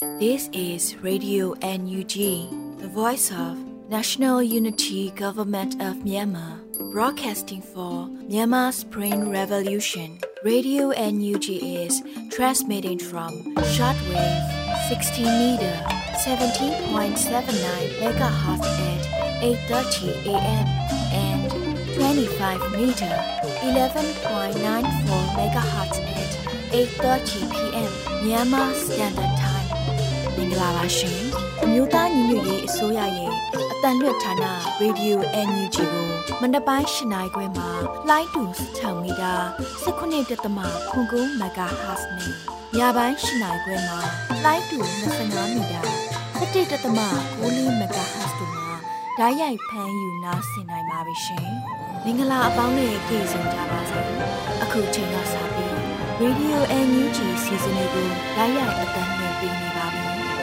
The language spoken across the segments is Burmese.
This is Radio NUG, the voice of National Unity Government of Myanmar, broadcasting for Myanmar's Spring Revolution. Radio NUG is transmitting from shortwave 16 meter, 17.79 megahertz at 8:30 a.m. and 25 meter, 11.94 megahertz at 8:30 p.m. Myanmar Standard Time. မင်္ဂလာပါရှင်အမျိုးသားညီညွတ်ရေးအစိုးရရဲ့အတန်လွတ်ဌာန Radio NUG ကိုမနက်ပိုင်း၈နာရီခွဲမှာလိုင်းတူ6မီတာ19.9 MHz နဲ့ညပိုင်း၈နာရီခွဲမှာလိုင်းတူ25မီတာ17.9 MHz တို့မှာဓာတ်ရိုက်ဖမ်းယူနားဆင်နိုင်ပါပြီရှင်မင်္ဂလာအပေါင်းနဲ့ကြိုဆိုကြပါစို့အခုချိန်ကစပြီး Radio NUG စီစဉ်လေးကိုဓာတ်ရိုက်အတန်လွှင့်ပေးနေပါပြီ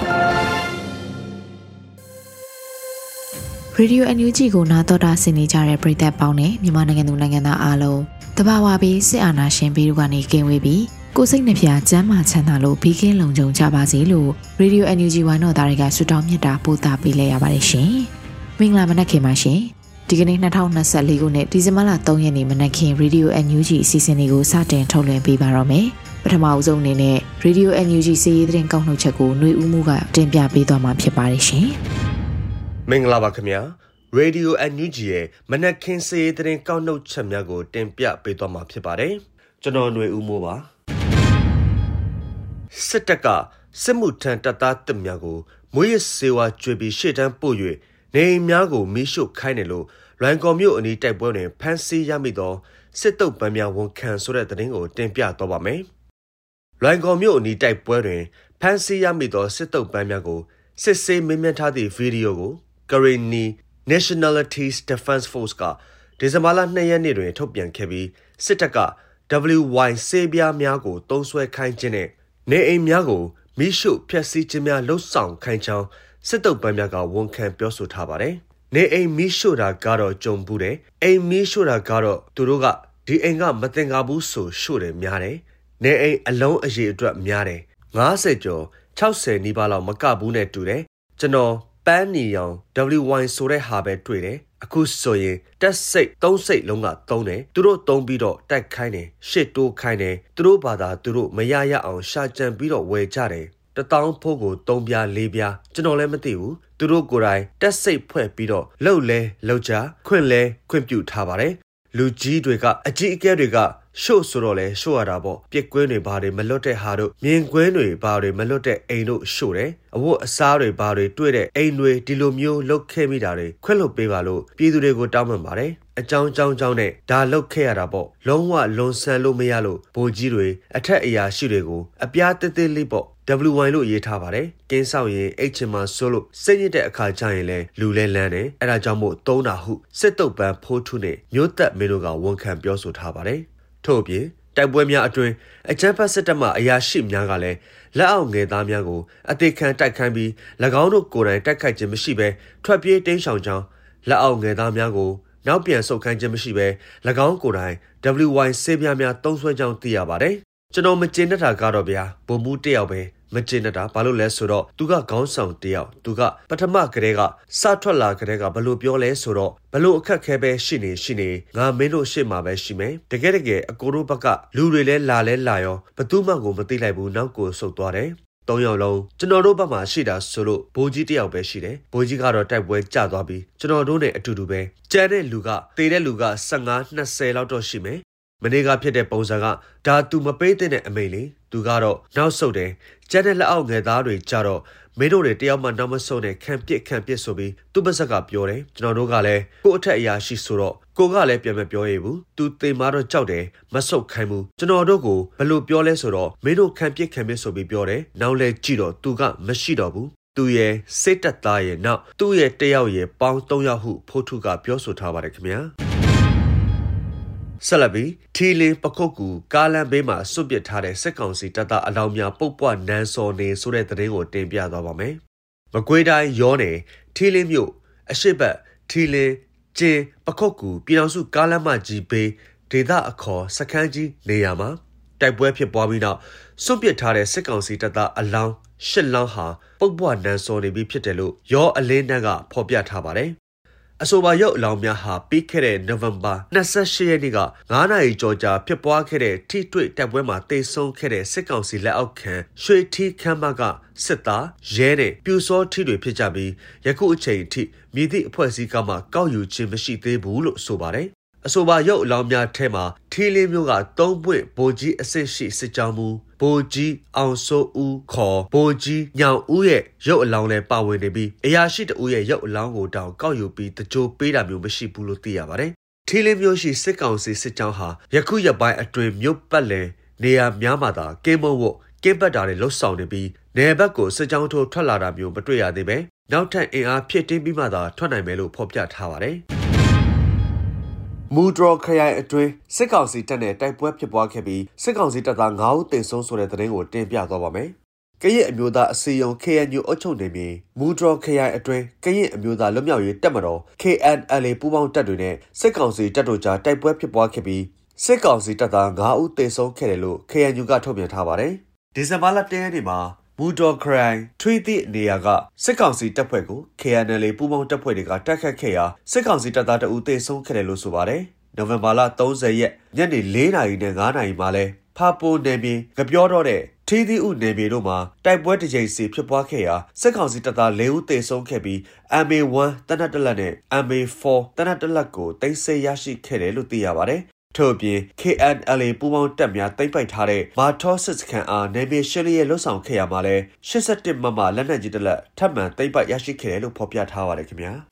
ရေဒီယို NUG ကိုနားတော်တာဆင်နေကြတဲ့ပရိသတ်ပေါင်းနဲ့မြန်မာနိုင်ငံသူနိုင်ငံသားအားလုံးတဘာဝပြီးစစ်အာဏာရှင်ပြည်သူကနေကင်းဝေးပြီးကိုယ်စိတ်နှပြကျန်းမာချမ်းသာလို့ဘေးကင်းလုံခြုံကြပါစေလို့ရေဒီယို NUG ဝိုင်းတော်သားတွေကဆုတောင်းမြတ်တာပို့သပေးလိုက်ရပါတယ်ရှင်။မင်္ဂလာမနက်ခင်းပါရှင်။ဒီကနေ့2024ခုနှစ်ဒီဇင်ဘာလ3ရက်နေ့မနက်ခင်းရေဒီယို NUG အစီအစဉ်လေးကိုစတင်ထုတ်လွှင့်ပေးပါတော့မယ်။ပထမအဆုံးအနေနဲ့ Radio NUG စီးရီးသတင်းကောက်နှုတ်ချက်ကိုຫນွေဦးမှုကတင်ပြပေးသွားမှာဖြစ်ပါတယ်ရှင်။မင်္ဂလာပါခင်ဗျာ။ Radio NUG ရဲ့မနက်ခင်းစီးရီးသတင်းကောက်နှုတ်ချက်များကိုတင်ပြပေးသွားမှာဖြစ်ပါတယ်။ကျွန်တော်ຫນွေဦးမှုပါ။စစ်တပ်ကစစ်မှုထမ်းတပ်သားတပ်များကိုမွေးရစေဝါကြွေပြီးရှေ့တန်းပို့၍နေအိမ်များကိုမီးရှို့ခိုင်းတယ်လို့လွိုင်ကော်မြို့အနီးတိုက်ပွဲတွင်ဖမ်းဆီးရမိသောစစ်တုပ်ပန်းများဝန်ခံဆိုတဲ့သတင်းကိုတင်ပြသွားပါမယ်။လွိုင်ကော်မြို့အနီးတိုက်ပွဲတွင်ဖမ်းဆီးရမိသောစစ်တုပ်ပန်းများကိုစစ်ဆေးမေးမြန်းထားသည့်ဗီဒီယိုကို Karenni Nationalities Defense Force ကဒီဇင်ဘာလ2ရက်နေ့တွင်ထုတ်ပြန်ခဲ့ပြီးစစ်တပ်က WY ဆေးပြားများကိုတုံးဆွဲခိုင်းခြင်းနဲ့နေအိမ်များကိုမီးရှို့ဖျက်ဆီးခြင်းများလှုပ်ဆောင်ခိုင်းကြောင်းစစ်တုပ်ပန်းများကဝန်ခံပြောဆိုထားပါတယ်။နေအိမ်မီးရှို့တာကတော့ကြုံဘူးတယ်။အိမ်မီးရှို့တာကတော့သူတို့ကဒီအိမ်ကမတင်ကားဘူးဆိုရှို့တယ်များတယ်။နေအိမ်အလုံးအရေအတွက်များတယ်။50ကျော်60နီးပါးလောက်မကဘူးနဲ့တူတယ်။ကျွန်တော်ပန်းနီရောင် WY ဆိုတဲ့ဟာပဲတွေ့တယ်။အခုဆိုရင်တက်စိတ်3စိတ်လုံးက3တယ်။သူတို့3ပြီးတော့တိုက်ခိုင်းတယ်။ရှစ်တိုးခိုင်းတယ်။သူတို့ဘာသာသူတို့မရရအောင်ရှာကြံပြီးတော့ဝယ်ကြတယ်။1000ဖို့ကို3ပြား4ပြားကျွန်တော်လည်းမသိဘူးသူတို့ကိုယ်တိုင်တက်စိတ်ဖွဲ့ပြီးတော့လှုပ်လဲလှုပ်ကြခွင့်လဲခွင့်ပြုထားပါတယ်လူကြီးတွေကအကြီးအကဲတွေကရှို့ဆိုတော့လဲရှို့ရတာပေါ့ပြစ်ကွင်းတွေဘာတွေမလွတ်တဲ့ဟာတို့မြင်ကွင်းတွေဘာတွေမလွတ်တဲ့အိမ်တို့ရှို့တယ်အဝတ်အစားတွေဘာတွေတွေ့တဲ့အိမ်တွေဒီလိုမျိုးလှုပ်ခဲ့မိတာတွေခွင့်လွတ်ပေးပါလို့ပြည်သူတွေကိုတောင်းပန်ပါတယ်အကြောင်းနဲ့ဒါလှုပ်ခဲ့ရတာပေါ့လုံးဝလွန်ဆန်လို့မရလို့ဗိုလ်ကြီးတွေအထက်အရာရှိတွေကိုအပြားသေးသေးလေးပေါ့WY လို့ရေးထားပါတယ်ကင်းဆောင်ရင်အိတ်ချင်မှာဆိုလို့စိတ်ညစ်တဲ့အခါကျရင်လဲလူလဲလန်းတယ်အဲ့ဒါကြောင့်မို့သုံးတာဟုစစ်တုပ်ပန်းဖိုးထုနဲ့မျိုးသက်မင်းတို့ကဝန်ခံပြောဆိုထားပါတယ်ထို့အပြင်တိုက်ပွဲများအတွင်းအကြမ်းဖက်စစ်တပ်မှအရာရှိများကလည်းလက်အောက်ငယ်သားများကိုအသေးခံတိုက်ခိုင်းပြီး၎င်းတို့ကိုယ်တိုင်တိုက်ခိုက်ခြင်းမရှိဘဲထွက်ပြေးတိမ်းရှောင်ကြောင်းလက်အောက်ငယ်သားများကိုနောက်ပြန်ဆုတ်ခိုင်းခြင်းမရှိဘဲ၎င်းကိုယ်တိုင် WY ဆေးပြားများတုံးဆွဲကြောင်းသိရပါတယ်ကျွန်တော်မကျေနပ်တာကတော့ဗျာဗိုလ်မှူးတယောက်ပဲမကျေနပ်တာဘာလို့လဲဆိုတော့သူကခေါင်းဆောင်တယောက်သူကပထမကတည်းကစထွက်လာကတည်းကဘလို့ပြောလဲဆိုတော့ဘလို့အခက်ခဲပဲရှိနေငါမင်းတို့ရှေ့မှာပဲရှိမယ်တကယ်အကိုတို့ဘက်ကလူတွေလဲလာရောဘသူမှကိုမသိလိုက်ဘူးနောက်ကိုဆုတ်သွားတယ်3ယောက်လုံးကျွန်တော်တို့ဘက်မှာရှိတာဆိုလို့ဘိုးကြီးတယောက်ပဲရှိတယ်ဘိုးကြီးကတော့တိုက်ပွဲကျသွားပြီးကျွန်တော်တို့နဲ့အတူတူပဲကျန်တဲ့လူကတေတဲ့လူက15-20လောက်တော့ရှိမယ်မနေ့ကဖြစ်တဲ့ပုံစံကဒါသူမပေးတဲ့အမိန်လေသူကတော့နောက်ဆုတ်တယ်ကျန်တဲ့လက်အောက်ငယ်သားတွေကြတော့မင်းတို့တွေတယောက်မှနောက်မဆုတ်နဲ့ခံပစ်ဆိုပြီးသူ့ပါဇက်ကပြောတယ်ကျွန်တော်တို့ကလည်းကို့အထက်အရာရှိဆိုတော့ကိုကလည်းပြန်မပြောရဘူးသူသေမာတော့ကြောက်တယ်မဆုတ်ခိုင်းဘူးကျွန်တော်တို့ကိုဘလို့ပြောလဲဆိုတော့မင်းတို့ခံပစ်ဆိုပြီးပြောတယ်နောက်လဲကြည့်တော့သူကမရှိတော့ဘူးသူရဲ့စိတ်တက်သားရဲ့နောက်သူ့ရဲ့တယောက်ရဲ့ပေါင်း3ယောက်ဟုဖိုးထုကပြောဆိုထားပါတယ်ခင်ဗျာဆက်လက်ပြီးထီလင်းပခုတ်ကူကားလမ်းဘေးမှာစွန့်ပစ်ထားတဲ့စစ်ကောင်စီတပ်သားအလောင်းများပုတ်ပွားနန်းစော်နေဆိုတဲ့သတင်းကိုတင်ပြသွားပါမယ်။မကွေးတိုင်းရောနယ်ထီလင်းမြို့အရှိတ်ဘက်ထီလင်းကျင်းပခုတ်ကူပြည်တော်စုကားလမ်းမကြီးဘေးဒေသအခေါ်စခန်းကြီးနေရာမှာတိုက်ပွဲဖြစ်ပွားပြီးနောက်စွန့်ပစ်ထားတဲ့စစ်ကောင်စီတပ်သားအလောင်းရှစ်လောင်းဟာပုတ်ပွားနန်းစောနေပြီးဖြစ်တယ်လို့ရောအလင်းတန်းကဖော်ပြထားပါတယ်အဆိုပါရုပ်အလောင်းများဟာပြီးခဲ့တဲ့နိုဝင်ဘာ28ရက်နေ့က9နာရီကျော်ကြာဖြစ်ပွားခဲ့တဲ့ထိတွေ့တိုက်ပွဲမှာတေဆုံးခဲ့တဲ့စစ်ကောင်စီလက်အောက်ခံရွှေထီးခမ်းမကစစ်သားရဲနဲ့ပြူစောထီတွေဖြစ်ကြပြီးယခုအချိန်အထိမြည်သည့်အဖွဲ့အစည်းကမှကောက်ယူခြင်းမရှိသေးဘူးလို့ဆိုပါတယ်အဆိုပါရုပ်အလောင်းများထဲမှာထီလင်းမျိုးက3ပွင့်ဗိုလ်ကြီးအဆင့်ရှိစစ်ကြောင်းမူဗိုလ်ကြီးအောင်စိုးဦးခေါ်ဗိုလ်ကြီးညောင်ဦးရဲ့ရုပ်အလောင်းလည်းပါဝင်နေပြီးအရာရှိတဦးရဲ့ရုပ်အလောင်းကိုတောင်ကောက်ယူပြီးတကြိုပေးတာမျိုးမရှိဘူးလို့သိရပါတယ်။ထီလင်းမျိုးရှိစစ်ကောင်စီစစ်ကြောင်းဟာယခုရက်ပိုင်းအတွင်းမြို့ပတ်လည်နေရာများမှာသာကင်းမုံဝတ်ကင်းပတ်တာတွေလှုပ်ဆောင်နေပြီးနယ်ဘက်ကိုစစ်ကြောင်းထိုးထွက်လာတာမျိုးမတွေ့ရသေးပဲနောက်ထပ်အင်အားဖြစ်တင်းပြီးမှသာထွက်နိုင်မယ်လို့ဖော်ပြထားပါတယ်။မူဒရောခရိုင်အတွင်းစစ်ကောင်စီတပ်နဲ့တိုက်ပွဲဖြစ်ပွားခဲ့ပြီးစစ်ကောင်စီတပ်သား9ဦးသေဆုံးဆိုတဲ့သတင်းကိုတင်ပြသွားပါမယ်။ကရင်အမျိုးသားအစည်းအရုံး KNU အုပ်ချုပ်နေပြီးမူဒရောခရိုင်အတွင်းကရင်အမျိုးသားလွတ်မြောက်ရေးတပ်မတော် KNLA ပူးပေါင်းတပ်တွေနဲ့စစ်ကောင်စီတပ်တို့ကြားတိုက်ပွဲဖြစ်ပွားခဲ့ပြီးစစ်ကောင်စီတပ်သား9ဦးသေဆုံးခဲ့တယ်လို့ KNU ကထုတ်ပြန်ထားပါတယ်။ဒီဇင်ဘာလ10ရက်နေ့မှာမူဒရောခရိုင်ထွေးသည့်နေရာကစစ်ကောင်စီတပ်ဖွဲ့ကို KNLA ပူးပေါင်းတပ်ဖွဲ့တွေကတိုက်ခတ်ခဲ့ရာစစ်ကောင်စီတပ်သား2ဦးသေဆုံးခဲ့တယ်လို့ဆိုပါတယ်။နိုဝင်ဘာလ30ရက်ညနေ4နာရီနဲ့9နာရီမှာလဲဖာပိုနယ်မြေကပြောတော့တဲ့ထီးသီးဥနယ်မြေတို့မှာတိုက်ပွဲတစ်ကြိမ်စီဖြစ်ပွားခဲ့ရာစစ်ကောင်စီတပ်သား4ဦးသေဆုံးခဲ့ပြီး MA1 တနက်တလက်နဲ့ MA4 တနက်တလက်ကိုတင်ဆက်ရရှိခဲ့တယ်လို့သိရပါတယ်။ထို့အပြင် KNLA ပူးပေါင်းတပ်များတိုက်ပိုက်ထားတဲ့မာထောစစ်စခန်းအားနယ်မြေရှင်းလင်းရေးလှုပ်ဆောင်ခဲ့ရမှာလဲ81မမလက်နက်ကြီးတစ်လက်ထပ်မံတိုက်ပိုက်ရရှိခဲ့တယ်လို့ဖော်ပြထားပါတယ်ခင်ဗျာ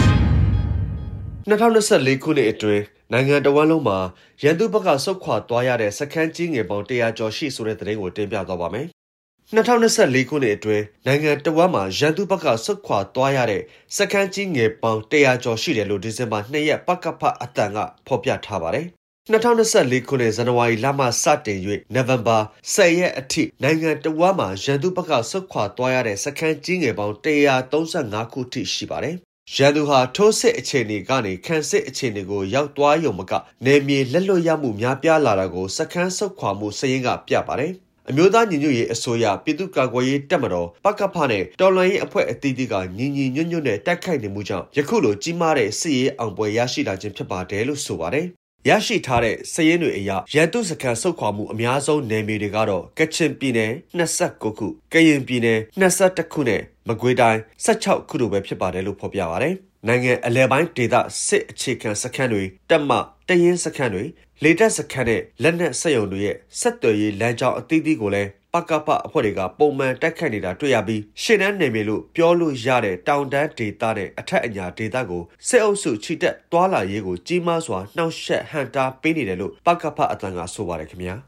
2024ခုနှစ်အတွင်းနိုင်ငံတော်ဝန်လုံးမှာရန်သူဘက်ကဆုတ်ခွာသွားရတဲ့စခန်းကြီးငယ်ပေါင်း100ကျော်ရှိဆိုတဲ့သတင်းကိုတင်ပြသွားပါမယ်2024ခုနှစ်အတွင်းနိုင်ငံတော်ဝန်မှာရန်သူဘက်ကဆုတ်ခွာသွားရတဲ့စခန်းကြီးငယ်ပေါင်း100ကျော်ရှိတယ်လို့ဒီဇင်ဘာ2ရက်ပကဖအတန်ကဖော်ပြထားပါတယ်2024ခုနှစ်ဇန်နဝါရီလမှစတင်၍နိုဝင်ဘာ10ရက်အထိနိုင်ငံတော်ဝန်မှာရန်သူဘက်ကဆုတ်ခွာသွားရတဲ့စခန်းကြီးငယ်ပေါင်း135ခုထိရှိပါတယ်ရန်သူဟာထိုးစစ်အခြေအနေကနေခန့်စစ်အခြေအနေကိုရောက်သွားရုံမကနေမြေလက်လွတ်ရမှုများပြားလာတာကိုစခန်းဆုတ်ခွာမှုစရင်းကပြပါတယ်အမျိုးသားညီညွတ်ရေးအစိုးရပြည်သူ့ကာကွယ်ရေးတပ်မတော်ပကဖနဲ့တော်လှန်ရေးအဖွဲ့အသီးသီးကညီညီညွတ်ညွတ်နဲ့တိုက်ခိုက်နေမှုကြောင့်ယခုလိုကြီးမားတဲ့စစ်ရေးအောင်ပွဲရရှိလာခြင်းဖြစ်ပါတယ်လို့ဆိုပါတယ်ရရှိထားတဲ့စည်ရင်းတွေအရရန်သူစခန်းဆုတ်ခွာမှုအများဆုံးနယ်မြေတွေကတော့ကချင်ပြည်နယ်29ခုကရင်ပြည်နယ်21ခုနဲ့မကွေးတိုင်း16ခုတို့ပဲဖြစ်ပါတယ်လို့ဖော်ပြပါတယ်။နိုင်ငံအလဲပိုင်းဒေသစစ်အခြေခံစခန်းတွေတပ်မတရင်စခန်းတွေလေတပ်စခန်းနဲ့လက်နက်စက်ရုံတွေရဲ့ဆက်သွယ်ရေးလမ်းကြောင်းအသီးသီးကိုလည်းပကပအဖွဲ့တွေကပုံမှန်တိုက်ခိုက်နေတာတွေ့ရပြီးရှေ့တန်းနယ်မြေလို့ပြောလို့ရတဲ့တောင်တန်းဒေသနဲ့အထက်အညာဒေသကိုစစ်အုပ်စုချီတက်တွာလာရေးကိုကြီးမားစွာနှောင့်ယှက်ဟန်တာပေးနေတယ်လို့ပကပအတန်ကဆိုပါတယ်ခင်ဗျာ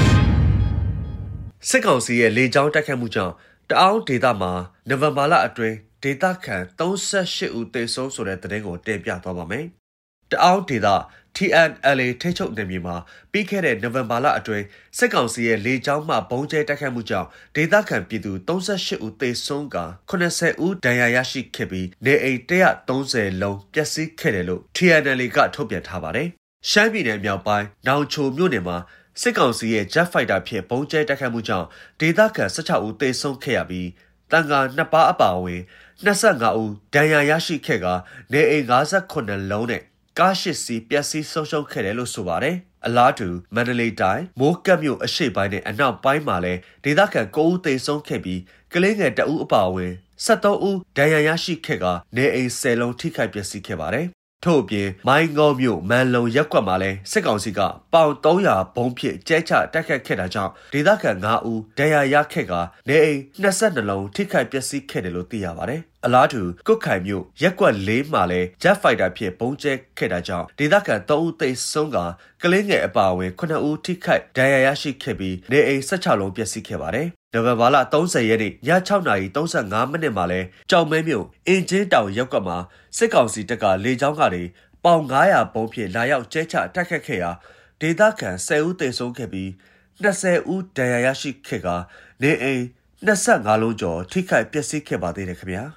စစ်ကောင်စီရဲ့လေကြောင်းတိုက်ခိုက်မှုကြောင့်တအောင်းဒေသမှာနိုဝင်ဘာလအတွင်းဒေသခံ38ဦးသေဆုံးဆိုတဲ့သတင်းကိုတင်ပြသွားပါမယ်တအောင်းဒေသTNLA ထိချုပ်နယ်မြေမှာပြီးခဲ့တဲ့နိုဝင်ဘာလအတွင်းစစ်ကောင်စီရဲ့လေကြောင်းမှဘုံကျဲတိုက်ခိုက်မှုကြောင့်ဒေသခံပြည်သူ38ဦးသေဆုံးက80ဦးဒဏ်ရာရရှိခဲ့ပြီးနေအိမ်130လုံးပျက်စီးခဲ့တယ်လို့ TNLA ကထုတ်ပြန်ထားပါတယ်။ရှမ်းပြည်နယ်မြောက်ပိုင်းနောင်ချိုမြို့နယ်မှာစစ်ကောင်စီရဲ့ Jet Fighter ဖြင့်ဘုံကျဲတိုက်ခိုက်မှုကြောင့်ဒေသခံ16ဦးသေဆုံးခဲ့ရပြီးတန်ခါ2ပါးအပါအဝင်25ဦးဒဏ်ရာရရှိခဲ့ကနေအိမ်58လုံးနဲ့ကား8စီးပျက်စီးဆုံးရှုံးခဲ့တယ်လို့ဆိုပါတယ်။အလားတူမန္တလေးတိုင်းမိုးကတ်မြို့အရှေ့ပိုင်းနဲ့အနောက်ပိုင်းမှာလည်းဒေသခံ9ဦးသေဆုံးခဲ့ပြီးကလေးငယ်2ဦးအပါအဝင်73ဦးဒဏ်ရာရရှိခဲ့ကနေအိမ်10လုံးထိခိုက်ပျက်စီးခဲ့ပါတယ်။ထို့အပြင်မိုင်းငေါမြို့မန်လုံရပ်ကွက်မှာလည်းစစ်ကောင်စီကပေါင်300ဘုံဖြင့်ကျဲချတိုက်ခတ်ခဲ့တာကြောင့်ဒေသခံ9ဦးဒဏ်ရာရခဲ့ကနေအိမ်22လုံးထိခိုက်ပျက်စီးခဲ့တယ်လို့သိရပါတယ်။အလားတူကုတ်ခိုင်မြို့ရက်ကွက်4မှာလည်း Jet Fighter ဖြင့်ဘုံကျဲခဲ့တာကြောင့်ဒေသခံ3ဦးသေဆုံးကလေးငယ်အပါအဝင်9ဦးထိခိုက်ဒဏ်ရာရရှိခဲ့ပြီးနေအိမ်16လုံးပျက်စီးခဲ့ပါတယ်။နိုဝင်ဘာလ30ရက်နေ့ည6:35မိနစ်မှာလဲကြောင်မဲမြို့အင်ဂျင်တောင်ရပ်ကွက်မှာစစ်ကောင်စီတပ်ကလေကြောင်းကနေပေါင်900ဘုံဖြင့်လာရောက်ကျဲချတိုက်ခတ်ခဲ့ရာဒေသခံ10ဦးသေဆုံးခဲ့ပြီး20ဦးဒဏ်ရာရရှိခဲ့ကနေအိမ်25လုံးကျော်ထိခိုက်ပျက်စီးခဲ့ပါသေးတယ်ခင်ဗျာ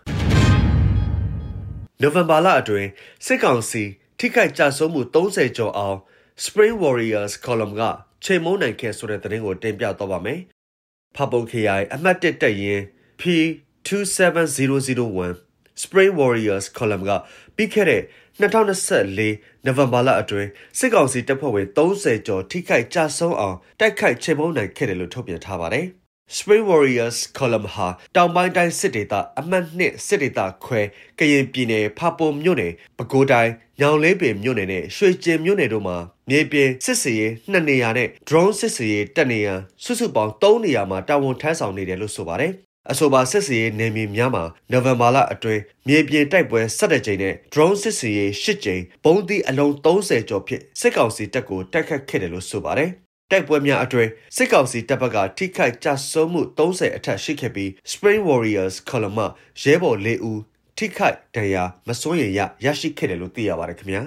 နိုဝင်ဘာလအတွင်းစစ်ကောင်စီထိခိုက်ကြဆုံးမှု30ကျော်အောင် Spring Warriors column ကချိန်မုံနိုင်ခဲ့ဆိုတဲ့သတင်းကိုတင်ပြတော့ပါမယ်ဖာပုံခရိုင်အမှတ်1တက်ရင် P27001 Spring Warriors column ကပြီးခဲ့တဲ့2024 November လအတွင်းစစ်ကောင်စီတပ်ဖွဲ့ဝင်30ကျော်ထိခိုက်ကြဆုံးအောင်တိုက်ခိုက်ချေမှုန်းနိုင်ခဲ့တယ်လို့ထုတ်ပြန်ထားပါတယ်။ Spring Warriors column ဟာတောင်ပိုင်းတိုင်းစစ်ဒေသအမှတ်2စစ်ဒေသခွဲကရင်ပြည်နယ်ဖာပွန်မြို့နယ်ပဲခူးတိုင်းညောင်လေးပင်မြို့နယ်နဲ့ရွှေကျင်မြို့နယ်တို့မှာမြေပြင်စစ်စေး2နေရာနဲ့ drone စစ်စေး1နေရာစုစုပေါင်း3နေရာမှာတာဝန်ထမ်းဆောင်နေတယ်လို့ဆိုပါတယ်။အဆိုပါစစ်စေးနေမြေများမှာနိုဝင်ဘာလအတွင်းမြေပြင်တိုက်ပွဲ17ကြိမ်နဲ့ drone စစ်စေး8ကြိမ်ပုံသီးအလုံး30ကျော်ဖြင့်စစ်ကောင်စီတပ်ကိုတိုက်ခတ်ခဲ့တယ်လို့ဆိုပါတယ်။တိုက်ပွဲများအတွင်းစစ်ကောင်စီတပ်ဘက်ကထိခိုက်ကြဆုံးမှု30အထက်ရှိခဲ့ပြီး Spring Warriors column မှာရဲဘော်4ဦးထိခိုက်ဒဏ်ရာမစိုးရိမ်ရရှိခဲ့တယ်လို့သိရပါတယ်ခင်ဗျာ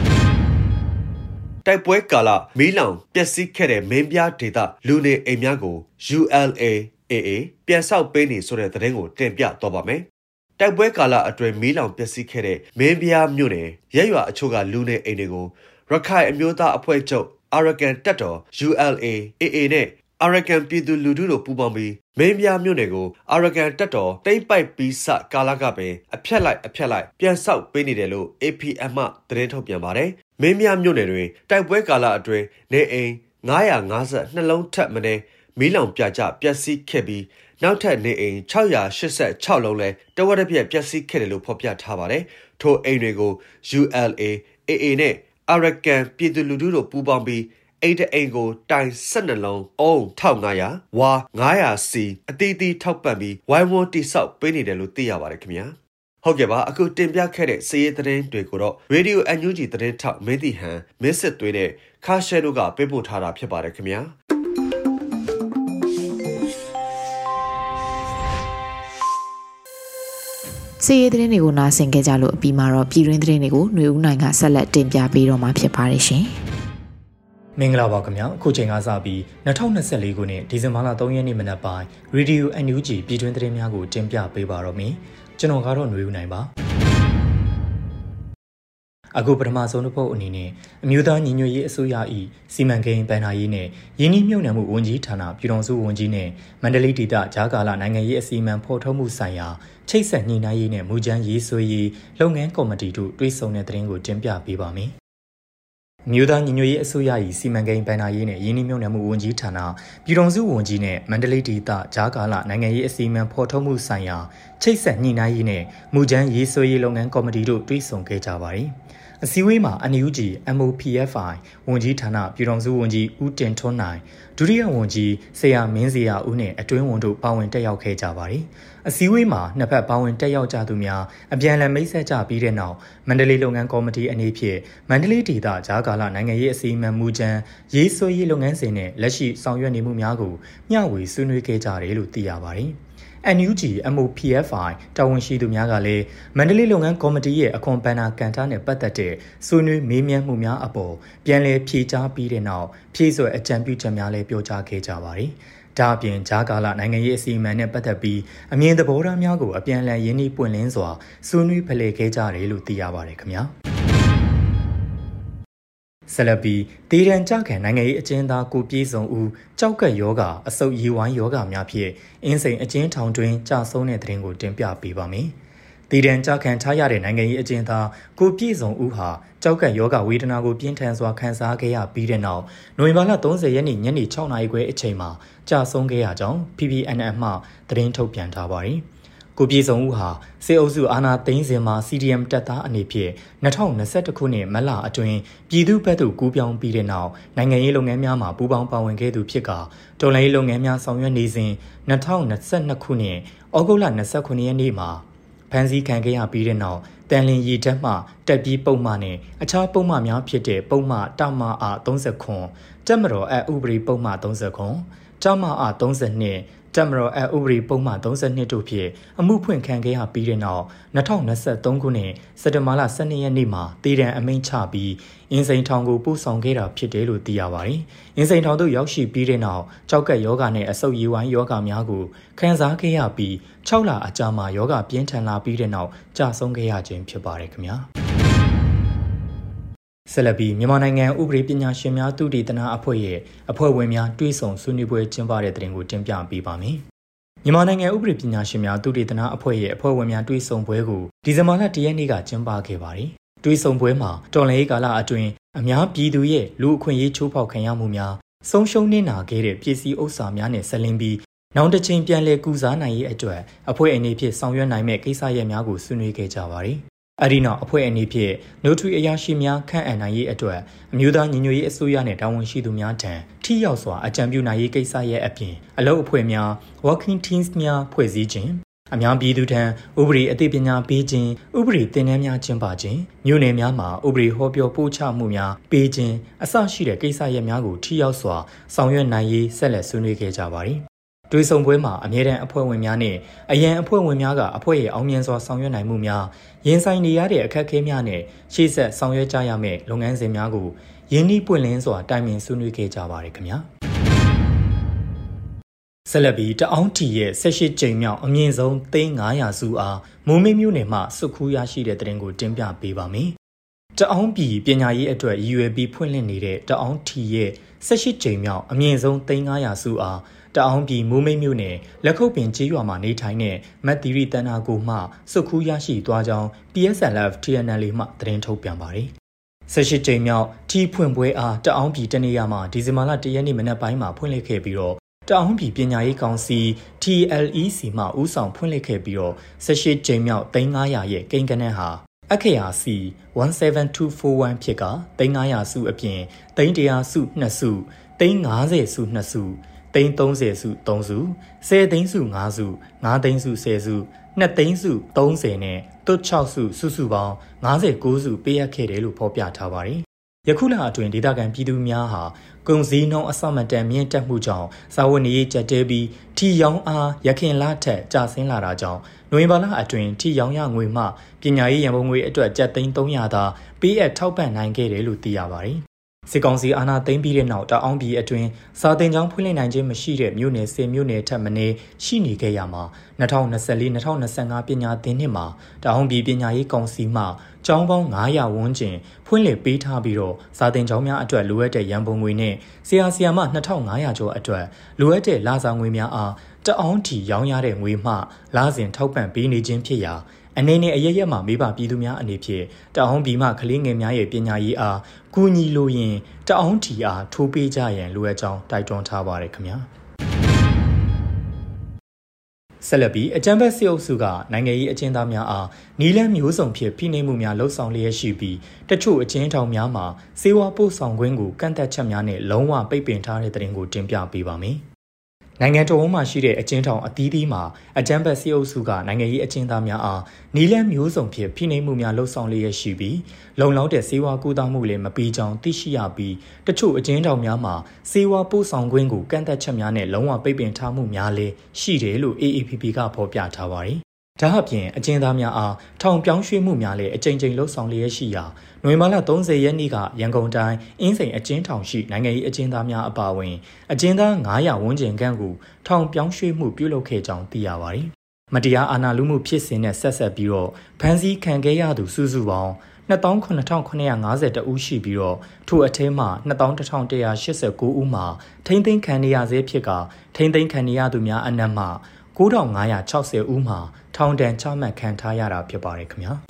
။တိုက်ပွဲကာလမီးလောင်ပျက်စီးခဲ့တဲ့မင်းပြားဒေသလူနေအိမ်များကို ULA-AA ပြန်ဆောက်ပေးနေဆိုတဲ့သတင်းကိုတင်ပြသွားပါမယ်။တိုက်ပွဲကာလအတွင်းမီးလောင်ပျက်စီးခဲ့တဲ့မင်းပြားမြို့နယ်ရဲရွာအချို့ကလူနေအိမ်တွေကိုရခိုင်အမျိုးသားအဖွဲ့ချုပ်Arakan တပ်တော် ULA-AA နဲ့ Arakan ပြည်သူလူထုတို့ပူးပေါင်းပြီးမင်းပြားမြို့နယ်ကို Arakan တပ်တော်တိမ့်ပိုက်ပြီးစကာလကပဲအဖြတ်လိုက်ပြန်ဆောက်ပေးနေတယ်လို့ APM မှသတင်းထုတ်ပြန်ပါတယ်။မင်းပြားမြို့နယ်တွင်တိုက်ပွဲကာလအတွင်းနေအိမ်952လုံးထပ်မင်းမီးလောင်ပြကြပျက်စီးခဲ့ပြီးနောက်ထပ်နေအိမ်686လုံးလည်းတဝက်တစ်ပြက်ပျက်စီးခဲ့တယ်လို့ဖော်ပြထားပါတယ်။ထိုအိမ်တွေကို ULA-AA နဲ့ Arakan ပြည်သူလူထုတို့ပူးပေါင်းပြီးအိမ်တအိမ်ကိုတိုင်12လုံးအုံ1500ဝါ900စီအတီးတီးထောက်ပံ့ပြီးဝိုင်းဝန်းတိဆောက်ပေးနေတယ်လို့သိရပါတယ်ခင်ဗျာဟုတ်ကဲ့ပါအခုတင်ပြခဲ့တဲ့စီးရီးသတင်းတွေကိုတော့ Radio NUG သတင်းထောက်မင်းတီဟန်မင်းစစ်သွေးနဲ့ခါရှဲတို့ကပေးပို့ထားတာဖြစ်ပါတယ်ခင်ဗျာစီးရီးသတင်းတွေကိုနားဆင်ကြကြလို့အပြီးမှာတော့ပြည်တွင်းသတင်းတွေကိုຫນွေဦးနိုင်ကဆက်လက်တင်ပြပေးတော့မှာဖြစ်ပါတယ်ရှင်မင်္ဂလာပါခင်ဗျာအခုချိန်ကစပြီး2024ခုနှစ်ဒီဇင်ဘာလ3ရက်နေ့မနက်ပိုင်း Radio NUG ပြည်တွင်းသတင်းများကိုတင်ပြပေးပါတော့မယ်ကျွန်တော်ကတော့ຫນွေဦးနိုင်ပါအခုပထမဆုံးတစ်ပုတ်အနေနဲ့အမျိုးသားညီညွတ်ရေးအစိုးရ၏စီမံကိန်းဗဏ္ဍာရေးနဲ့ယင်းနှိမ့်မြုပ်နှံမှုဝန်ကြီးဌာနပြည်ထောင်စုဝန်ကြီးနဲ့မန္တလေးဒေသဂျာကာလာနိုင်ငံရေးအစီအမံဖော်ထုတ်မှုဆိုင်ရာချိတ်ဆက်ညှိနှိုင်းရေးနဲ့မူကြမ်းရေးဆွဲရေးလုပ်ငန်းကော်မတီတို့တွဲဆုံတဲ့သတင်းကိုတင်ပြပေးပါမယ်မြို့သားညီညွတ်ရေးအစိုးရ၏စီမံကိန်းဗဏ္ဍာရေးနဲ့ယင်းနှိမ့်မြုပ်နှံမှုဝန်ကြီးဌာနပြည်ထောင်စုဝန်ကြီးနဲ့မန္တလေးဒေသဂျာကာလာနိုင်ငံရေးအစီအမံဖော်ထုတ်မှုဆိုင်ရာချိတ်ဆက်ညှိနှိုင်းရေးနဲ့မူကြမ်းရေးဆွဲရေးလုပ်ငန်းကော်မတီတို့တွဲဆုံခဲ့ကြပါတယ်အစည်းအဝေးမှာ NUG MOPFI ဝန်ကြီးဌာနပြည်ထောင်စုဝန်ကြီးဦးတင်ထွန်းနိုင်ဒုတိယဝန်ကြီးဆရာမင်းစရာဦးနဲ့အတွင်းဝန်တို့ပါဝင်တက်ရောက်ခဲ့ကြပါတယ်။အစည်းအဝေးမှာနှစ်ဖက်ပါဝင်တက်ရောက်ကြသူများအပြန်အလှန်မိတ်ဆက်ကြပြီးတဲ့နောက်မန္တလေးလုပ်ငန်းကော်မတီအနေဖြင့်မန္တလေးဒေသဂျာကာလာနိုင်ငံရေးအစည်းအဝေးမူကြမ်းရေးဆွဲရေးလုပ်ငန်းစဉ်နဲ့လက်ရှိဆောင်ရွက်နေမှုများကိုမျှဝေဆွေးနွေးခဲ့ကြတယ်လို့သိရပါတယ်။ NUG MOPFI တာဝန်ရှိသူများကလည်းမန္တလေးလုပ်ငန်းကော်မတီရဲ့အခွန်ဘဏ္ဍာကန်တာနဲ့ပတ်သက်တဲ့ဆွေးနွေးမေးမြန်းမှုများအပေါ်ပြန်လည်ဖြေကြားပြီးတဲ့နောက်ဖြည့်စွက်အကြံပြုချက်များလည်းပြောကြားခဲ့ကြပါတယ်။ဒါအပြင်ဂျာကာလာနိုင်ငံရေးအစီအမံနဲ့ပတ်သက်ပြီးအမြင်သဘောထားများကိုအပြန်အလှန်ရင်းနှီးပွင့်လင်းစွာဆွေးနွေးဖလှယ်ခဲ့ကြတယ်လို့သိရပါတယ်ခင်ဗျာ။ဆလပီဒေရန်ကြခံနိုင်ငံရေးအကျဉ်းသားကိုပြေးစုံဦးကြောက်ကက်ယောဂအဆုတ်ရည်ဝိုင်းယောဂများဖြင့်အင်းစိန်အကျဉ်းထောင်တွင်ကြာဆုံးတဲ့သတင်းကိုတင်ပြပေးပါမယ်။ဒေရန်ကြခံထားရတဲ့နိုင်ငံရေးအကျဉ်းသားကိုပြေးစုံဦးဟာကြောက်ကက်ယောဂဝေဒနာကိုပြင်းထန်စွာခံစားခဲ့ရပြီးတဲ့နောက်နိုဝင်ဘာလ30ရက်နေ့ညနေ6နာရီခွဲအချိန်မှာကြာဆုံးခဲ့ရကြောင်း PPNM မှသတင်းထုတ်ပြန်ထားပါတယ်။ကိုပြေစုံဦးဟာစေအုပ်စုအာဏာသိမ်းစဉ်မှာ CDM တပ်သားအနေဖြင့်2021ခုနှစ်မလအတွင်းပြည်သူ့ဘက်သို့ကူးပြောင်းပြီးတဲ့နောက်နိုင်ငံရေးလုပ်ငန်းများမှာပူးပေါင်းပါဝင်ခဲ့သူဖြစ်ကတော်လှန်ရေးလုပ်ငန်းများဆောင်ရွက်နေစဉ်2022ခုနှစ်ဩဂုတ်လ29ရက်နေ့မှာဖမ်းဆီးခံခဲ့ရပြီးတဲ့နောက်တန်လင်းရည်ဓာတ်မှတက်ပြီးပုံမှန်နဲ့အခြားပုံမှန်များဖြစ်တဲ့ပုံမှန်တမအား30တက်မတော်အဥပဒေပုံမှန်30တမအား32တက်မတော်အဥပဒေပုံမှန်32တို့ဖြင့်အမှုဖွင့်ခံခဲ့ရပြီးတဲ့နောက်2023ခုနှစ်စက်တင်ဘာလ12ရက်နေ့မှာတည်တံအမိန့်ချပြီးအင်းစိန်ထောင်ကိုပို့ဆောင်ခဲ့တာဖြစ်တယ်လို့သိရပါတယ်။အင်းစိန်ထောင်သို့ရောက်ရှိပြီးတဲ့နောက်ကြောက်ကက်ယောဂနဲ့အဆုတ်ရည်ဝိုင်းယောဂများကိုခံစားခဲ့ရပြီး6လအကြာမှာယောဂပြင်းထန်လာပြီးတဲ့နောက်ကြာဆုံးခဲ့ရခြင်းဖြစ်ပါတယ်ခင်ဗျာ။ဆလဘီမြန်မာနိုင်ငံဥပဒေပညာရှင်များသုတေသနအဖွဲ့ရဲ့အဖွဲ့ဝင်များတွဲဆုံဆွေးနွေးပွဲကျင်းပတဲ့တဲ့တင်ကိုတင်ပြပေးပါမယ်မြန်မာနိုင်ငံဥပဒေပညာရှင်များသုတေသနအဖွဲ့ရဲ့အဖွဲ့ဝင်များတွေ့ဆုံပွဲကိုဒီဇင်ဘာလ 1 ရက်နေ့ကကျင်းပခဲ့ပါတယ်။တွေ့ဆုံပွဲမှာတော်လှန်ရေးကာလအတွင်းအများပြည်သူရဲ့လူအခွင့်အရေးချိုးဖောက်ခံရမှုများဆုံးရှုံးနစ်နာခဲ့တဲ့ပစ္စည်းဥစ္စာများနဲ့ဆက်လင်းပြီးနောက်တစ်ချိန်ပြန်လည်ကုစားနိုင်ရေးအတွက်အဖွဲ့အနေဖြင့်ဆောင်ရွက်နိုင်မဲ့ကိစ္စရပ်များကိုဆွေးနွေးခဲ့ကြပါတယ်။အဲဒီနောက်အဖွဲ့အနေဖြင့်နိုထွေအရာရှိများခန့်အပ်နိုင်ရေးအတွက်အမျိုးသားညီညွတ်ရေးအစိုးရနဲ့တာဝန်ရှိသူများထံထိရောက်စွာအကြံပြုနိုင်ရေးကိစ္စရပ်အပြင်အလုပ်အဖွဲ့များ working teams များဖွဲ့စည်းခြင်းအများပြည်သူထံဥပဒေအသိပညာပေးခြင်းဥပဒေသင်တန်းများကျင်းပခြင်းမြို့နယ်များမှာဥပဒေဟောပြောပို့ချမှုများပေးခြင်းအစရှိတဲ့ကိစ္စရပ်များကိုထိရောက်စွာဆောင်ရွက်နိုင်ရေးဆက်လက်ဆွေးနွေးခဲ့ကြပါတယ်။တွေ့ဆုံပွဲမှာအမြဲတမ်းအဖွဲ့ဝင်များနဲ့အရန်အဖွဲ့ဝင်များကအဖွဲ့ရဲ့အောင်မြင်စွာဆောင်ရွက်နိုင်မှုများရင်ဆိုင်နေရတဲ့အခက်အခဲများနဲ့ရှေ့ဆက်ဆောင်ရွက်ကြရမယ့်လုပ်ငန်းစဉ်များကိုရင်းနှီးပွင့်လင်းစွာတိုင်ပင်ဆွေးနွေးခဲ့ကြပါတယ်ခင်ဗျာ။ဆက်လက်ပြီးတအောင်းတီရဲ့18ကြိမ်မြောက်အမြင့်ဆုံး3,900စုအားမိုးမိတ်မြို့နယ်မှစုခူးရရှိတဲ့တဲ့တင်ကိုတင်ပြပေးပါမယ်။တအောင်းပြည်ပညာရေးအတွက်ရည်ရွယ်ပြီးဖွင့်လှစ်နေတဲ့တအောင်းတီရဲ့18ကြိမ်မြောက်အမြင့်ဆုံး3,900စုအားတအောင်းပြည်မိုးမိတ်မြို့နယ်လက်ခုပ်ပင်ကျေးရွာမှာနေထိုင်တဲ့မတ်တီရီတန်နာကိုမှစုခူးရရှိသွားကြောင်း PSLF TNL မှသတင်းထုတ်ပြန်ပါတယ်။18ကြိမ်မြောက်ထီဖွင့်ပွဲအားတအောင်းပြည်တနေရာမှာဒီဇင်ဘာလ1ရက်နေ့မနက်ပိုင်းမှာဖွင့်လှစ်ခဲ့ပြီးတော့တအောင်းပြည်ပညာရေးကောင်စီ TLEC မှဦးဆောင်ဖွင့်လှစ်ခဲ့ပြီးတော့18ကြိမ်မြောက်3,900ရဲ့ကိန်းဂဏန်းဟာအခရာစီ17241ဖြစ်က3,900စုအပြင်300စု2စု350စု2စု330စု3စု10သိန်းစု5စု5သိန်းစု10စု2သိန်းစု30နဲ့တွတ်6စုစုစုပေါင်း59စုပေးအပ်ခဲ့တယ်လို့ဖော်ပြထားပါတယ်။ယခုလအတွင်းဒေသခံပြည်သူများဟာကုန်စည်နှုန်းအဆမတန်မြင့်တက်မှုကြောင့်စာဝတ်နေရေးကျပ်တဲပြီးထီရောင်းအားရခင်လထက်ကျဆင်းလာတာကြောင့်နိုဝင်ဘာလအတွင်းထီရောင်းရငွေမှပညာရေးရန်ပုံငွေအတွက်ကျပ်သိန်း300သာပေးအပ်ထောက်ပံ့နိုင်ခဲ့တယ်လို့သိရပါတယ်။စစ်ကောင်စီအာဏာသိမ်းပြီးတဲ့နောက်တအောင်းပြည်အတွင်းစာသင်ကျောင်းဖွင့်လှစ်နိုင်ခြင်းမရှိတဲ့မြို့နယ်10မြို့နယ်ထက်မနည်းရှိနေခဲ့ရမှာ2024-2025ပညာသင်နှစ်မှာတအောင်းပြည်ပညာရေးကောင်စီမှကျောင်းပေါင်း900ဝန်းကျင်ဖွင့်လှစ်ပေးထားပြီးတော့စာသင်ကျောင်းများအတွက်လိုအပ်တဲ့ရန်ပုံငွေနဲ့ဆရာမ2500ကျော်အတွက်လိုအပ်တဲ့လစာငွေများအားတအောင်းတီရောင်းရတဲ့ငွေမှလစဉ်ထောက်ပံ့ပေးနေခြင်းဖြစ်ရာအနေနဲ့အရရက်မှာမိဘပြည်သူများအနေဖြင့်တအောင်းပြည်မှကလေးငယ်များရဲ့ပညာရေးအားကူညီလိုရင်တအောင်းတီအားထိုးပေးကြရန်လိုအပ်ကြောင်းတိုက်တွန်းထားပါတယ်ခင်ဗျာဆက်လက်ပြီးအကြံဖက်စစ်အုပ်စုကနိုင်ငံရေးအကျဉ်းသားများအားနီလန်းမျိုးစုံဖြင့်ဖိနှိပ်မှုများလှုံ့ဆော်လျက်ရှိပြီးတချို့အကျဉ်းထောင်များမှာစေဝါပို့ဆောင်ခွင့်ကိုကန့်သတ်ချက်များနဲ့လုံးဝပိတ်ပင်ထားတဲ့သတင်းကိုတင်ပြပေးပါမယ်နိုင်ငံတော်မှာရှိတဲ့အကျဉ်းထောင်အသီးသီးမှာအကြမ်းဖက်စစ်အုပ်စုကနိုင်ငံရေးအကျဉ်းသားများအားနီလန်းမျိုးစုံဖြင့်ဖိနှိပ်မှုများလှုံ့ဆော်လျက်ရှိပြီးလုံလောက်တဲ့စေဝါကူးတောင်းမှုလည်းမပေးကြောင်းသိရှိရပြီးတချို့အကျဉ်းထောင်များမှာစေဝါပို့ဆောင်ခွင့်ကိုကန့်သတ်ချက်များနဲ့လုံးဝပိတ်ပင်ထားမှုများလည်းရှိတယ်လို့ AAPP ကဖော်ပြထားပါတယ်။ဒါအပြင်အကျဉ်းသားများအားထောင်ပြောင်းရွှေ့မှုများလည်းအကြိမ်ကြိမ်လှုံ့ဆော်လျက်ရှိရာနိုဝင်ဘာလ30ရက်နေ့ကရန်ကုန်တိုင်းအင်းစိန်အကျဉ်းထောင်ရှိနိုင်ငံရေးအကျဉ်းသားများအပါအဝင်အကျဉ်းသား900ဝန်းကျင်ခန့်ကိုထောင်ပြောင်းရွှေ့မှုပြုလုပ်ခဲ့ကြောင်းသိရပါတယ်။မတရားအာဏာလုမှုဖြစ်စဉ်နဲ့ဆက်ဆက်ပြီးတော့ဖမ်းဆီးခံခဲ့ရသူစုစုပေါင်း29,950 ဦးရှိပြီးတော့ထို့အထဲမှာ21,189 ဦးမှာထိမ့်သိမ်းခံနေရဆဲဖြစ်ကထိမ့်သိမ်းခံနေရသူများအနက်မှ9,560 ဦးမှာထောင်ဒဏ်ချမှတ်ခံထားရတာဖြစ်ပါတယ်ခင်ဗျာ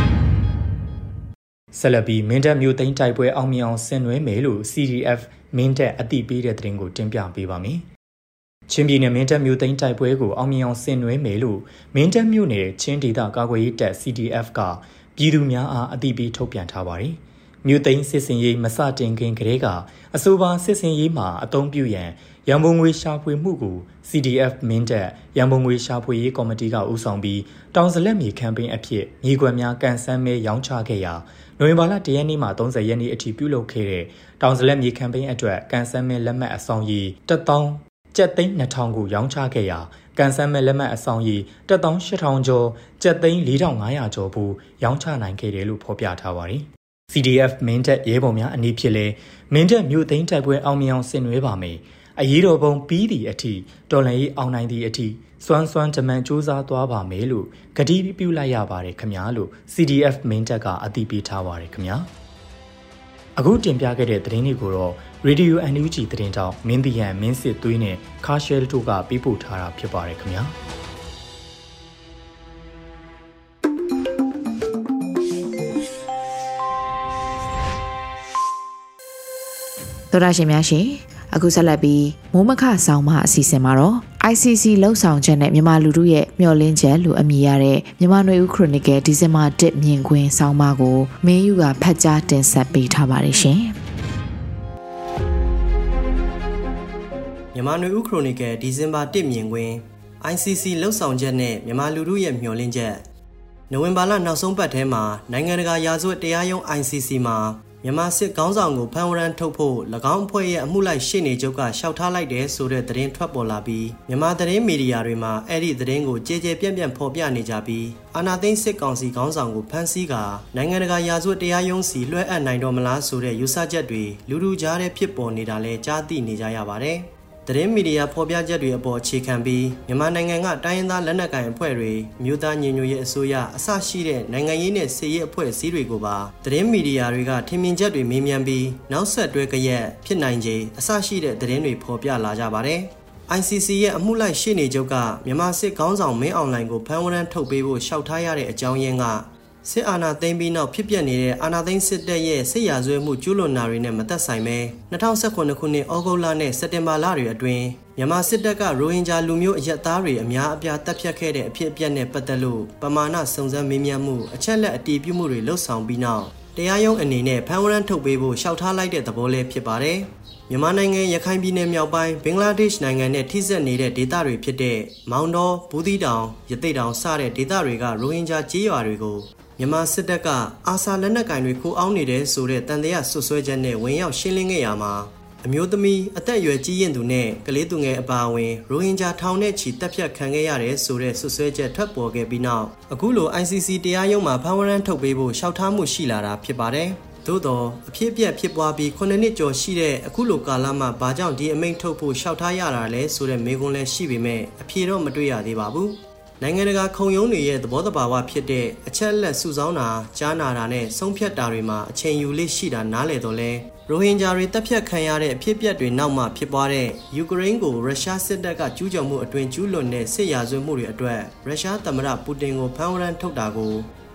ဆက်လက်ပြီးမင်းတပ်မြို့သိမ်းတိုက်ပွဲအောင်မြင်အောင်ဆင်နွှဲမယ်လို့ CDF မင်းတပ်အသိပေးတဲ့သတင်းကိုတင်ပြပေးပါမယ်ချင်းပြည်နယ်မင်းတပ်မြို့သိမ်းတိုက်ပွဲကိုအောင်မြင်အောင်ဆင်နွှဲမယ်လို့မင်းတပ်မြို့နယ်ချင်းဒေသကာကွယ်ရေးတပ် CDF ကပြည်သူများအားအသိပေးထုတ်ပြန်ထားပါတယ်မြို့သိမ်းစစ်စင်ရေးမစတင်ခင်ကတည်းကအဆိုပါစစ်စင်ရေးမှာအသုံးပြုရန်ရန်ပုံငွေရှာဖွေမှုကို CDF မင်းတပ်ရန်ပုံငွေရှာဖွေရေးကော်မတီကဦးဆောင်ပြီးတောင်စလက်မြေကမ်ပိန်းအဖြစ်မြေကွက်များကန်ဆန်းမဲရောင်းချခဲ့ရာနိုဝင်ဘာလ1ရက်နေ့မှ30ရက်နေ့အထိပြုလုပ်ခဲ့တဲ့တောင်စလက်မြေကမ်ပိန်းအတွက်ကန်ဆန်းမဲလက်မှတ်အဆောင်ရည်1000ကျပ်သိန်း2000ကိုရောင်းချခဲ့ရာကန်ဆန်းမဲလက်မှတ်အဆောင်ရည်18000ကျော်ကျပ်သိန်း4500ကျော်ဘူးရောင်းချနိုင်ခဲ့တယ်လို့ဖော်ပြထားပါတယ်CDF မင်းတပ်ရဲဘော်များအနေဖြင့်လည်းမင်းတပ်မြို့သိမ်းတိုက်ပွဲအောင်မြင်အောင်ဆင်နွှဲပါမယ်အရေးတော်ပုံပြီးသည့်အထိတော်လှန်ရေးအောင်နိုင်သည့်အထိစွမ်းစွမ်းတမန်စူးစမ်းသွားပါမယ်လို့ကတိပြုလိုက်ရပါတယ်ခင်ဗျာလို့ CDF မင်းတပ်ကအသိပေးထားပါတယ်ခင်ဗျာအခုတင်ပြခဲ့တဲ့သတင်းတွေကိုတော့ Radio NUG သတင်းတောက်မင်းတီဟန်မင်းစစ်သွေးနဲ့ခါရှဲလ်တို့ကပေးပို့ထားတာဖြစ်ပါတယ်ခင်ဗျာသောတာရှင်များရှင်အခုဆက်လက်ပြီးမိုးမခဆောင်မအစီအစဉ်မှာတော့ ICC လှုပ်ဆောင်ချက်နဲ့မြန်မာလူထုရဲ့မျှော်လင့်ချက်လို့အမည်ရတဲ့မြန်မာနွေဦးခရိုနီကယ်ဒီဇင်ဘာ1မြင်ကွင်းဆောင်မကိုမင်းယူကဖတ်ကြားတင်ဆက်ပေးထားပါတယ်ရှင်မြန်မာနွေဦးခရိုနီကယ်ဒီဇင်ဘာ1မြင်ကွင်း ICC လှုပ်ဆောင်ချက်နဲ့မြန်မာလူထုရဲ့မျှော်လင့်ချက်နိုဝင်ဘာလနောက်ဆုံးပတ်ထဲမှာနိုင်ငံတကာရာဇဝတ်တရားရုံး ICC မှာမြန်မာစစ်ခေါင်းဆောင်ကိုဖမ်းဝရမ်းထုတ်ဖို့၎င်းအဖွဲ့ရဲ့အမှုလိုက်ရှေ့နေချုပ်ကလျှောက်ထားလိုက်တယ်ဆိုတဲ့သတင်းထွက်ပေါ်လာပြီးမြန်မာသတင်းမီဒီယာတွေမှာအဲ့ဒီသတင်းကိုကြေကြေပြန့်ပြန့်ဖော်ပြနေကြပြီးအာဏာသိမ်းစစ်ကောင်စီခေါင်းဆောင်ကိုဖမ်းဆီးကာနိုင်ငံတကာရာဇဝတ်တရားရုံးစီလွှဲအပ်နိုင်တော့မလားဆိုတဲ့ယူဆချက်တွေလူထုကြားထဲဖြစ်ပေါ်နေတာလဲကြားသိနေကြရပါတယ်။သတင်းမီဒီယာဖော်ပြချက်တွေအပေါ်အခြေခံပြီးမြန်မာနိုင်ငံကတိုင်းရင်းသားလက်နက်ကိုင်အဖွဲ့တွေမြို့သားညီညွတ်ရေးအစိုးရအစရှိတဲ့နိုင်ငံရေးနဲ့စစ်ရေးအဖွဲ့အစည်းတွေကိုပါသတင်းမီဒီယာတွေကထင်မြင်ချက်တွေမေးမြန်းပြီးနောက်ဆက်တွဲကြရက်ဖြစ်နိုင်ခြေအစရှိတဲ့သတင်းတွေဖော်ပြလာကြပါတယ်။ ICC ရဲ့အမှုလိုက်ရှေ့နေချုပ်ကမြန်မာစစ်ခေါင်းဆောင်မင်းအောင်လှိုင်ကိုဖမ်းဝရမ်းထုတ်ပေးဖို့လျှောက်ထားရတဲ့အကြောင်းရင်းကစစ်အာဏာသိမ်းပြီးနောက်ဖြစ်ပျက်နေတဲ့အာဏာသိမ်းစစ်တပ်ရဲ့စစ်ရာဇဝတ်မှုကျူးလွန်တာတွေနဲ့မသက်ဆိုင်ပဲ2019ခုနှစ်ဩဂုတ်လနဲ့စက်တင်ဘာလတွေအတွင်းမြန်မာစစ်တပ်ကရိုဟင်ဂျာလူမျိုးအရက်သားတွေအများအပြားတပ်ဖြတ်ခဲ့တဲ့အဖြစ်အပျက်နဲ့ပတ်သက်လို့ပမာဏစုံစမ်းမေးမြန်းမှုအချက်လက်အတည်ပြုမှုတွေလှုပ်ဆောင်ပြီးနောက်တရားရုံးအနေနဲ့ဖမ်းဝရမ်းထုတ်ပေးဖို့လျှောက်ထားလိုက်တဲ့သဘောလေးဖြစ်ပါတယ်။မြန်မာနိုင်ငံရခိုင်ပြည်နယ်မြောက်ပိုင်းဘင်္ဂလားဒေ့ရှ်နိုင်ငံနဲ့ထိစပ်နေတဲ့ဒေသတွေဖြစ်တဲ့မောင်တော၊ဘူးသီးတောင်၊ရသေ့တောင်စတဲ့ဒေသတွေကရိုဟင်ဂျာကြေးရွာတွေကိုမြန်မာစစ်တပ်ကအာဆာလက်နက်ကင်တွေခိုးအောင်းနေတဲ့ဆိုတဲ့တန်တရားဆွဆွဲချက်နဲ့ဝင်ရောက်ရှင်းလင်းခဲ့ရမှာအမျိုးသမီးအသက်အရွယ်ကြီးရင့်သူနဲ့ကလေးသူငယ်အပါအဝင်ရိုဟင်ဂျာထောင်နဲ့ချီတပ်ဖြတ်ခံခဲ့ရတယ်ဆိုတဲ့ဆွဆွဲချက်ထွက်ပေါ်ခဲ့ပြီးနောက်အခုလို ICC တရားရုံးမှာဖမ်းဝရမ်းထုတ်ပေးဖို့လျှောက်ထားမှုရှိလာတာဖြစ်ပါတယ်။သို့တော့အဖြစ်အပျက်ဖြစ်ပွားပြီး9နှစ်ကျော်ရှိတဲ့အခုလိုကာလမှာဘာကြောင့်ဒီအမိန့်ထုတ်ဖို့လျှောက်ထားရတာလဲဆိုတဲ့မေးခွန်းလည်းရှိပေမဲ့အဖြေတော့မတွေ့ရသေးပါဘူး။နိုင်ငံတကာခုံရုံးတွေရဲ့သဘောတဘာဝဖြစ်တဲ့အချက်လက်စုဆောင်းတာကြားနာတာနဲ့ဆုံးဖြတ်တာတွေမှာအချိန်ယူလေးရှိတာနားလည်တော့လဲရိုဟင်ဂျာတွေတပ်ဖြတ်ခံရတဲ့အဖြစ်အပျက်တွေနောက်မှာဖြစ်ပွားတဲ့ယူကရိန်းကိုရုရှားစစ်တပ်ကကျူးကျော်မှုအတွင်ကျူးလွန်တဲ့စစ်ရာဇဝတ်မှုတွေအတွက်ရုရှားသမ္မတပူတင်ကိုဖမ်းဝရမ်းထုတ်တာကို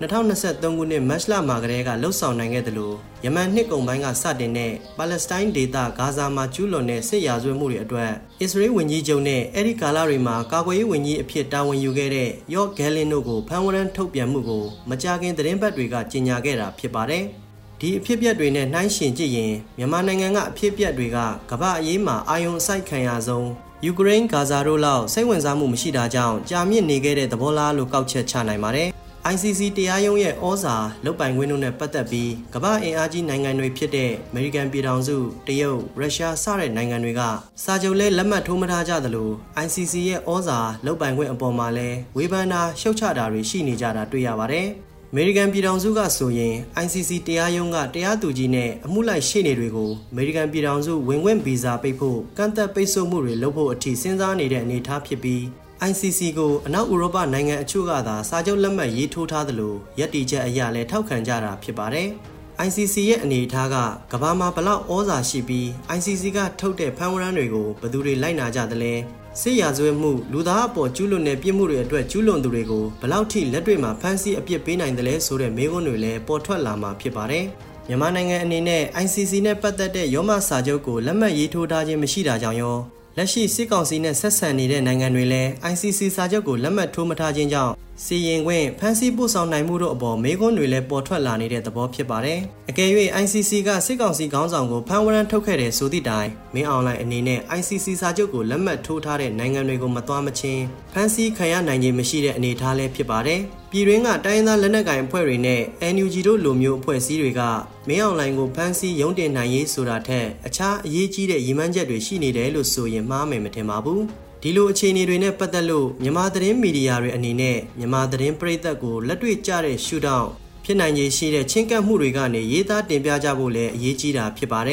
2023ခုနှစ်မတ်လမှာကတည်းကလှုပ်ဆောင်နိုင်ခဲ့တယ်လို့ယမန်နှစ်ကုန်ပိုင်းကစတင်တဲ့ပါလက်စတိုင်းဒေသဂါဇာမှာကျူးလွန်တဲ့စစ်ရာဇဝတ်မှုတွေအတွက်အစ္စရေးဝန်ကြီးချုပ်နဲ့အဲ့ဒီကာလတွေမှာကာကွယ်ရေးဝန်ကြီးအဖြစ်တာဝန်ယူခဲ့တဲ့ယော့ဂဲလင်တို့ကိုဖမ်းဝရမ်းထုတ်ပြန်မှုကိုမကြာခင်သတင်းပတ်တွေကကြေညာခဲ့တာဖြစ်ပါတယ်။ဒီအဖြစ်အပျက်တွေနဲ့နှိုင်းယှဉ်ကြည့်ရင်မြန်မာနိုင်ငံကအဖြစ်အပျက်တွေကကမ္ဘာအရေးမှာအာရုံစိုက်ခံရဆုံးယူကရိန်းဂါဇာတို့လောက်စိတ်ဝင်စားမှုမရှိတာကြောင့်ကြာမြင့်နေခဲ့တဲ့သဘောလားလို့ကောက်ချက်ချနိုင်ပါတယ်။ ICC တရားရုံးရဲ့ဩဇာလုပ်ပိုင်ခွင့်တို့နဲ့ပတ်သက်ပြီးကမ္ဘာအင်အားကြီးနိုင်ငံတွေဖြစ်တဲ့အမေရိကန်ပြည်ထောင်စု၊တရုတ်၊ရုရှားစတဲ့နိုင်ငံတွေကစာချုပ်လဲလက်မှတ်ထိုးမထားကြသလို ICC ရဲ့ဩဇာလုပ်ပိုင်ခွင့်အပေါ်မှာလဲဝေဖန်တာရှုတ်ချတာတွေရှိနေကြတာတွေ့ရပါတယ်။အမေရိကန်ပြည်ထောင်စုကဆိုရင် ICC တရားရုံးကတရားသူကြီးနဲ့အမှုလိုက်ရှေ့နေတွေကိုအမေရိကန်ပြည်ထောင်စုဝင်ခွင့်ဗီဇာပိတ်ဖို့ကန့်သက်ပိတ်ဆို့မှုတွေလုပ်ဖို့အထိစဉ်းစားနေတဲ့အနေအထားဖြစ်ပြီးICC ကိုအနောက်ဥရောပနိုင်ငံအချို့ကသာစာချုပ်လက်မှတ်ရေးထိုးထားသလိုရည်တည်ချက်အရလည်းထောက်ခံကြတာဖြစ်ပါတယ်။ ICC ရဲ့အနေအထားကကမ္ဘာမှာဘလောက်ဩဇာရှိပြီး ICC ကထုတ်တဲ့ဖမ်းဝရမ်းတွေကိုဘယ်သူတွေလိုက်နာကြသလဲစစ်ရာဇဝတ်မှုလူသားအပေါ်ကျူးလွန်တဲ့ပြစ်မှုတွေအတွက်ကျူးလွန်သူတွေကိုဘလောက်ထိလက်တွေ့မှာဖမ်းဆီးအပြစ်ပေးနိုင်တယ်လဲဆိုတဲ့မေးခွန်းတွေလည်းပေါ်ထွက်လာမှာဖြစ်ပါတယ်။မြန်မာနိုင်ငံအနေနဲ့ ICC နဲ့ပတ်သက်တဲ့ရောမစာချုပ်ကိုလက်မှတ်ရေးထိုးထားခြင်းမရှိတာကြောင့်ရောလက်ရှိစစ်ကောင်စီနဲ့ဆက်ဆံနေတဲ့နိုင်ငံတွေလည်း ICC စာချုပ်ကိုလက်မှတ်ထိုးမထားခြင်းကြောင့်စီရင်ခွင့်ဖမ်းဆီးပို့ဆောင်နိုင်မှုတို့အပေါ်မေးခွန်းတွေလည်းပေါ်ထွက်လာနေတဲ့သဘောဖြစ်ပါတယ်။အကယ်၍ ICC ကစစ်ကောင်စီခေါင်းဆောင်ကိုဖမ်းဝရမ်းထုတ်ခဲ့တဲ့ဆိုသည့်တိုင်မင်းအောင်လှိုင်အနေနဲ့ ICC စာချုပ်ကိုလက်မှတ်ထိုးထားတဲ့နိုင်ငံတွေကိုမသွားမချင်းဖမ်းဆီးခံရနိုင်ခြင်းမရှိတဲ့အနေအထားလည်းဖြစ်ပါတယ်။ပြည်တွင်းကတိုင်းရင်းသားလက်နက်ကိုင်အဖွဲ့တွေနဲ့ NUG တို့လိုမျိုးအဖွဲ့အစည်းတွေကမင်းအောင်လှိုင်ကိုဖမ်းဆီးရုံးတင်နိုင်ရေးဆိုတာထက်အခြားအရေးကြီးတဲ့ရည်မှန်းချက်တွေရှိနေတယ်လို့ဆိုရင်မှားမယ်မထင်ပါဘူး။ဒီလိုအခြေအနေတွေနဲ့ပတ်သက်လို့မြန်မာသတင်းမီဒီယာတွေအနေနဲ့မြန်မာသတင်းပရိသတ်ကိုလက်တွေ့ကျတဲ့ရှုထောင့်ဖြစ်နိုင်ခြေရှိတဲ့ချင်းကပ်မှုတွေကနေရေးသားတင်ပြကြဖို့လည်းအရေးကြီးတာဖြစ်ပါတယ်။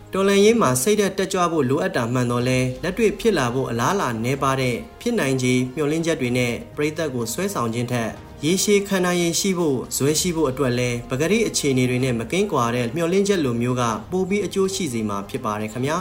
တော်လန်ရေးမှာစိတ်သက်တက်ကြွဖို့လိုအပ်တာမှန်တော့လဲလက်တွေ့ဖြစ်လာဖို့အလားအလာနည်းပါတဲ့ဖြစ်နိုင်ခြေမျှော်လင့်ချက်တွေနဲ့ပရိသတ်ကိုဆွဲဆောင်ခြင်းထက်ရေရှည်ခန္ဓာရင်ရှိဖို့ဇွဲရှိဖို့အတွက်လဲပဂရိအခြေအနေတွေနဲ့မကင်းကွာတဲ့မျှော်လင့်ချက်လိုမျိုးကပိုပြီးအကျိုးရှိစေမှာဖြစ်ပါတယ်ခင်ဗျာ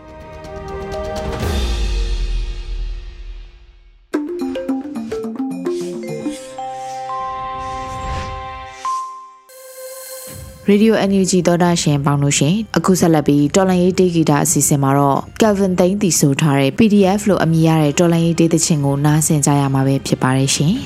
ရေဒီယို NUG သောတာရှင်ပေါင်းလို့ရှင်အခုဆက်လက်ပြီးတော်လန်ရေးတေးဂီတာအစီအစဉ်မှာတော့ Calvin သိန်းတီဆိုထားတဲ့ PDF လို့အမည်ရတဲ့တော်လန်ရေးတေးသချင်းကိုနားဆင်ကြရမှာပဲဖြစ်ပါတယ်ရှင်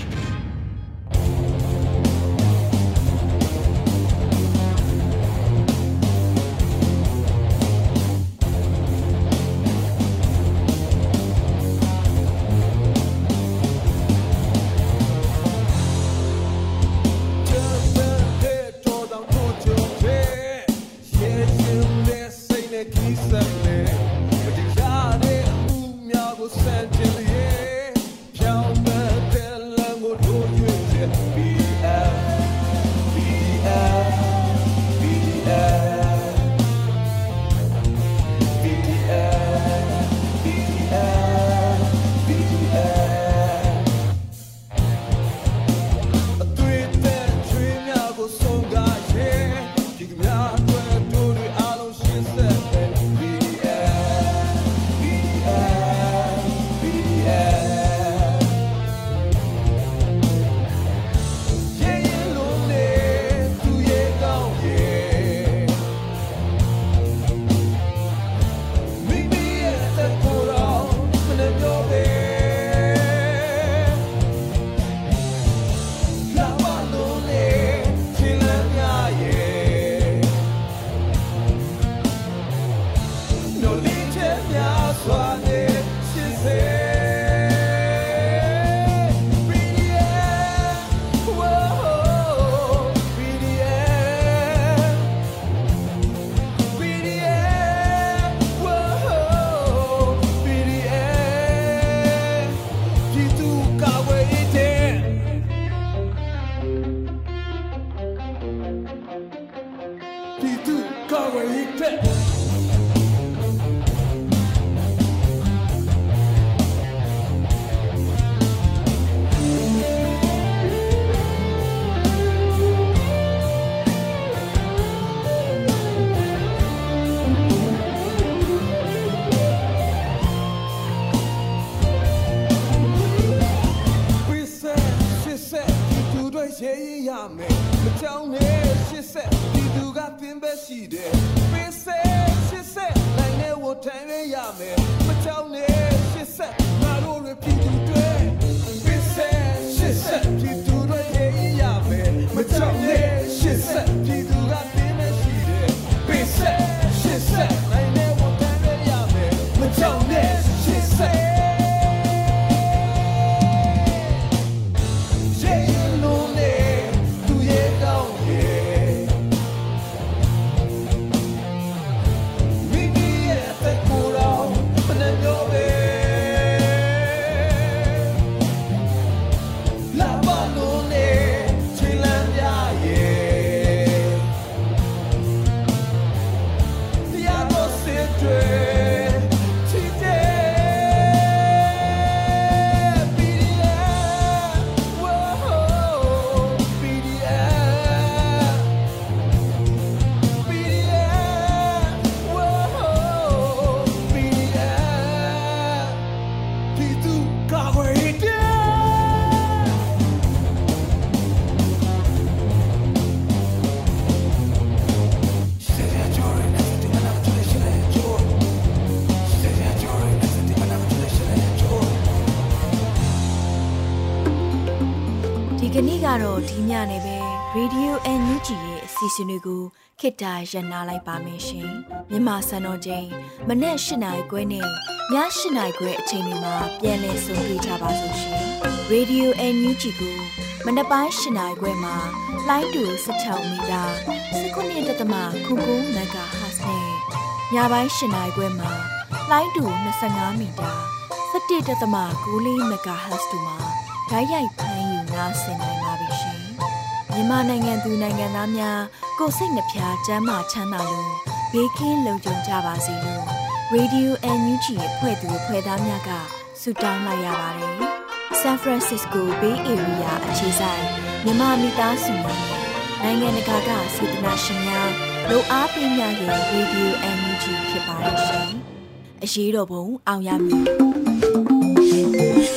ဒီကနေ့ကတော့ဒီညနေပဲ Radio NUG ရဲ့အစီအစဉ်တွေကိုခေတ္တရန်နာလိုက်ပါမယ်ရှင်။မြန်မာစံတော်ချိန်မနက်၈နာရီခွဲနဲ့ည၈နာရီခွဲအချိန်တွေမှာပြန်လည်ဆုံတွေ့ကြပါစို့ရှင်။ Radio NUG ကိုမနက်ပိုင်း၈နာရီခွဲမှာလိုင်းတူ16မီတာ19.9 MHz နဲ့ညပိုင်း၈နာရီခွဲမှာလိုင်းတူ25မီတာ17.9 MHz တို့မှာဓာတ်ရိုက်ဖမ်းယူနားဆင်နိုင်ပါပြီရှင်။မြန်မာနိုင်ငံသူနိုင်ငံသားများကိုယ်စိတ်နှပြချမ်းသာချမ်းသာလို့ဘေးကင်းလုံခြုံကြပါစေလို့ Radio NUG ရဲ့ဖွဲ့သူဖွဲ့သားများကဆုတောင်းလိုက်ရပါတယ်။ San Francisco Bay Area အခြေစိုက်မြန်မာမိသားစုများနိုင်ငံတကာကစေတနာရှင်များလို့အားပေးများရဲ့ Radio NUG ဖြစ်ပါတယ်ရှင်။အရေးတော်ပုံအောင်ရမည်